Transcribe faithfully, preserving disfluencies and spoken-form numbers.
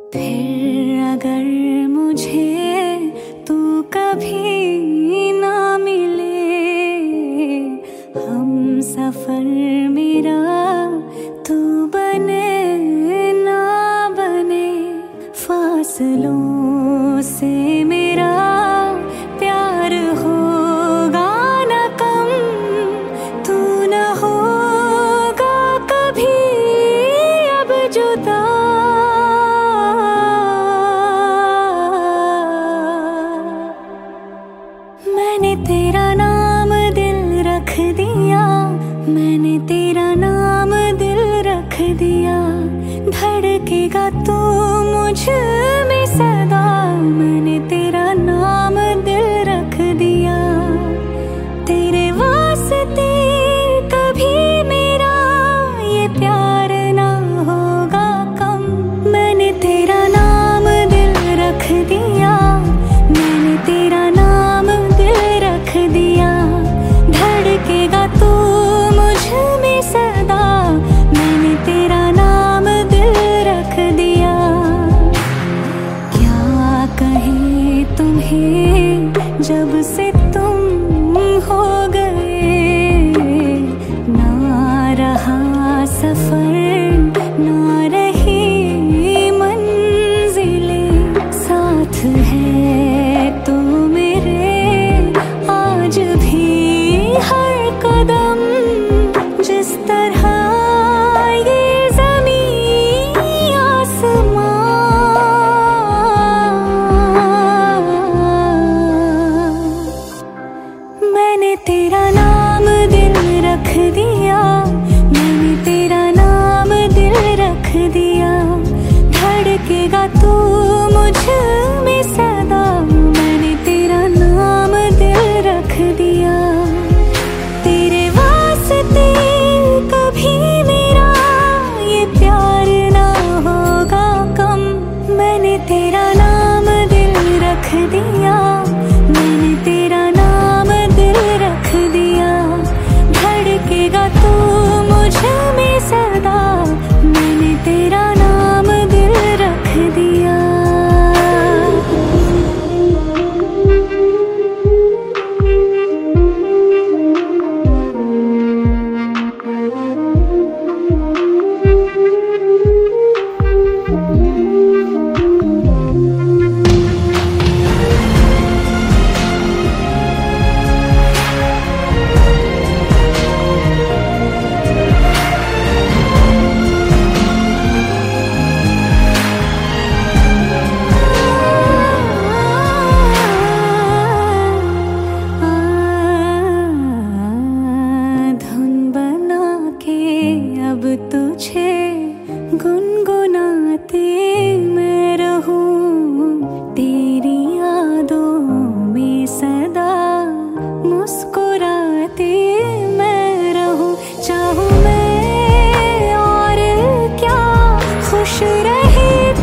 फिर अगर मुझे तू कभी ना मिले, हम सफर मेरा तू बने ना बने, फासलों से मेरा प्यार होगा न कम, तू न होगा कभी अब जुदा। मैंने तेरा नाम दिल रख दिया, मैंने तेरा नाम दिल रख दिया, धड़केगा तू मुझ में सदा। मैंने तेरा नाम दिल रख दिया, तेरे वास्ते कभी मेरा ये प्यार ना होगा कम। मैंने तेरा नाम दिल रख दिया, मैंने तेरा नाम दिल रख दिया, धड़केगा तू मुझ में सदा। मैंने तेरा नाम दिल रख दिया। क्या कहे तुम्हें जब से तुम हो गए, ना रहा सफर ना रही मंजिलें, साथ है तू मेरे आज भी हर कदम। जिस तरह ये ज़मीं आसमां, मैंने तेरा नाम दिल रख दिया, मैंने तेरा नाम दिल रख दिया, धड़केगा तू मुझ में सदा। मैंने तेरा नाम दिल रख दिया, तेरे वास्ते कभी मेरा ये प्यार ना होगा कम। मैंने तेरा नाम दिल रख दिया, मैंने तेरा नाम दिल रख दिया, धड़केगा तू मुझ में सदा। मैंने तेरा नाम दिल रख दिया। अब तुझे गुनगुनाते मैं रहूं, तेरी यादों में सदा मुस्कुराते मैं रहूं। चाहूं मैं और क्या खुश रहे